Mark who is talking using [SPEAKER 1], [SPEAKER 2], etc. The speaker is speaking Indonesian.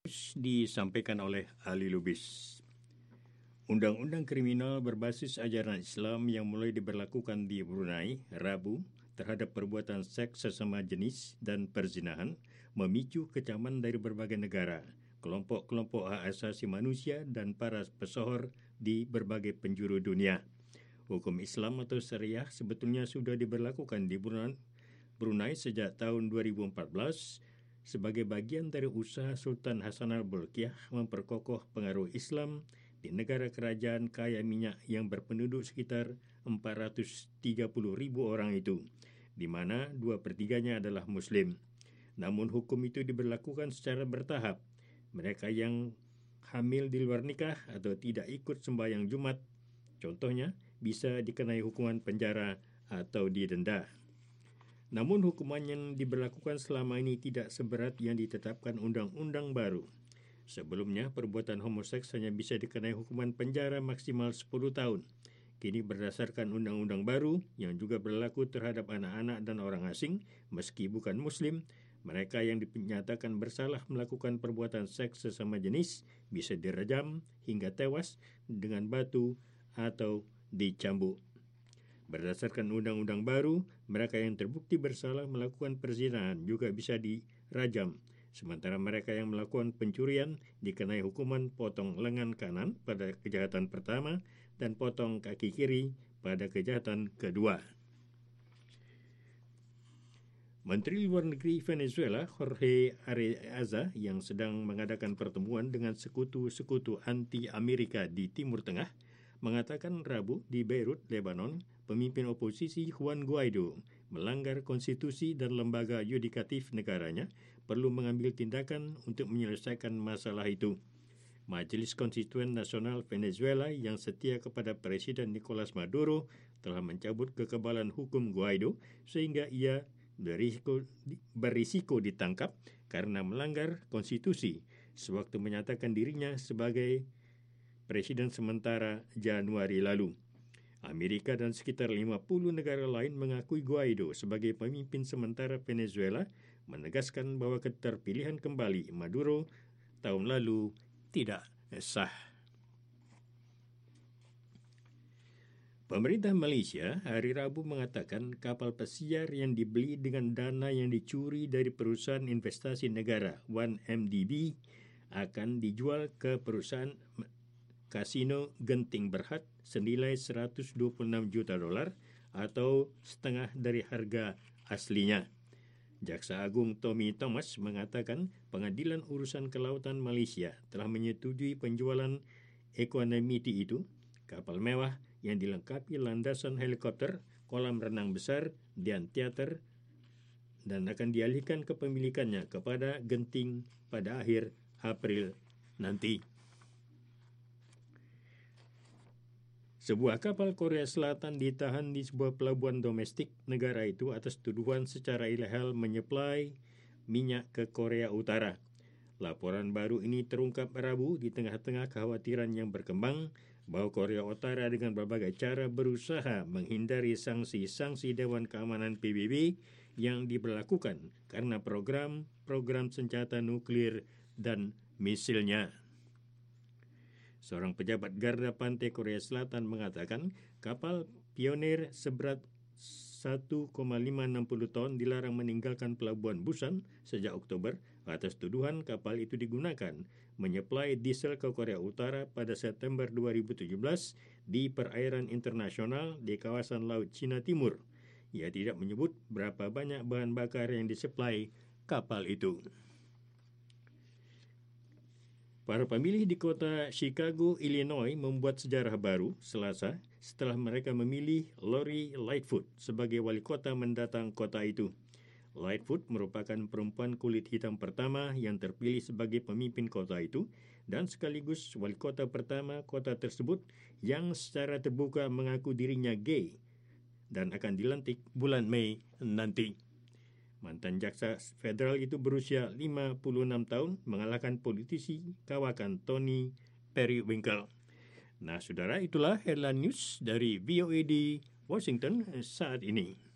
[SPEAKER 1] Disampaikan oleh Ali Lubis. Undang-undang kriminal berbasis ajaran Islam yang mulai diberlakukan di Brunei, Rabu, terhadap perbuatan seks sesama jenis dan perzinahan memicu kecaman dari berbagai negara, kelompok-kelompok hak asasi manusia dan para pesohor di berbagai penjuru dunia. Hukum Islam atau Syariah sebetulnya sudah diberlakukan di Brunei sejak tahun 2014 sebagai bagian dari usaha Sultan Hassan al-Bolkiah memperkokoh pengaruh Islam di negara kerajaan kaya minyak yang berpenduduk sekitar 430,000 orang itu, di mana 2/3 adalah Muslim. Namun hukum itu diberlakukan secara bertahap. Mereka yang hamil di luar nikah atau tidak ikut sembahyang Jumat, contohnya, bisa dikenai hukuman penjara atau didenda. Namun hukuman yang diberlakukan selama ini tidak seberat yang ditetapkan undang-undang baru. Sebelumnya, perbuatan homoseks hanya bisa dikenai hukuman penjara maksimal 10 tahun. Kini berdasarkan undang-undang baru yang juga berlaku terhadap anak-anak dan orang asing, meski bukan Muslim, mereka yang dinyatakan bersalah melakukan perbuatan seks sesama jenis bisa dirajam hingga tewas dengan batu atau dicambuk. Berdasarkan undang-undang baru, mereka yang terbukti bersalah melakukan perzinahan juga bisa dirajam. Sementara mereka yang melakukan pencurian dikenai hukuman potong lengan kanan pada kejahatan pertama dan potong kaki kiri pada kejahatan kedua. Menteri Luar Negeri Venezuela, Jorge Arreaza, yang sedang mengadakan pertemuan dengan sekutu-sekutu anti-Amerika di Timur Tengah, mengatakan Rabu di Beirut, Lebanon, pemimpin oposisi Juan Guaido melanggar konstitusi dan lembaga yudikatif negaranya perlu mengambil tindakan untuk menyelesaikan masalah itu. Majelis Konstituen Nasional Venezuela yang setia kepada Presiden Nicolas Maduro telah mencabut kekebalan hukum Guaido sehingga ia berisiko ditangkap karena melanggar konstitusi sewaktu menyatakan dirinya sebagai Presiden sementara Januari lalu. Amerika dan sekitar 50 negara lain mengakui Guaido sebagai pemimpin sementara Venezuela, menegaskan bahwa keterpilihan kembali Maduro tahun lalu tidak sah. Pemerintah Malaysia hari Rabu mengatakan kapal pesiar yang dibeli dengan dana yang dicuri dari perusahaan investasi negara 1MDB akan dijual ke perusahaan Kasino Genting Berhad senilai $126 juta atau setengah dari harga aslinya. Jaksa Agung Tommy Thomas mengatakan Pengadilan Urusan Kelautan Malaysia telah menyetujui penjualan Equanimity itu, kapal mewah yang dilengkapi landasan helikopter, kolam renang besar, dan teater, dan akan dialihkan kepemilikannya kepada Genting pada akhir April nanti. Sebuah kapal Korea Selatan ditahan di sebuah pelabuhan domestik negara itu atas tuduhan secara ilegal menyuplai minyak ke Korea Utara. Laporan baru ini terungkap Rabu di tengah-tengah kekhawatiran yang berkembang bahwa Korea Utara dengan berbagai cara berusaha menghindari sanksi-sanksi Dewan Keamanan PBB yang diberlakukan karena program senjata nuklir dan misilnya. Seorang pejabat garda pantai Korea Selatan mengatakan kapal pionir seberat 1,560 ton dilarang meninggalkan pelabuhan Busan sejak Oktober atas tuduhan kapal itu digunakan menyuplai diesel ke Korea Utara pada September 2017 di perairan internasional di kawasan Laut Cina Timur. Ia tidak menyebut berapa banyak bahan bakar yang disuplai kapal itu. Para pemilih di kota Chicago, Illinois membuat sejarah baru Selasa setelah mereka memilih Lori Lightfoot sebagai wali kota mendatang kota itu. Lightfoot merupakan perempuan kulit hitam pertama yang terpilih sebagai pemimpin kota itu dan sekaligus wali kota pertama kota tersebut yang secara terbuka mengaku dirinya gay dan akan dilantik bulan Mei nanti. Mantan jaksa federal itu berusia 56 tahun mengalahkan politisi kawakan Tony Periwinkle. Nah, saudara, itulah headline news dari VOA di Washington saat ini.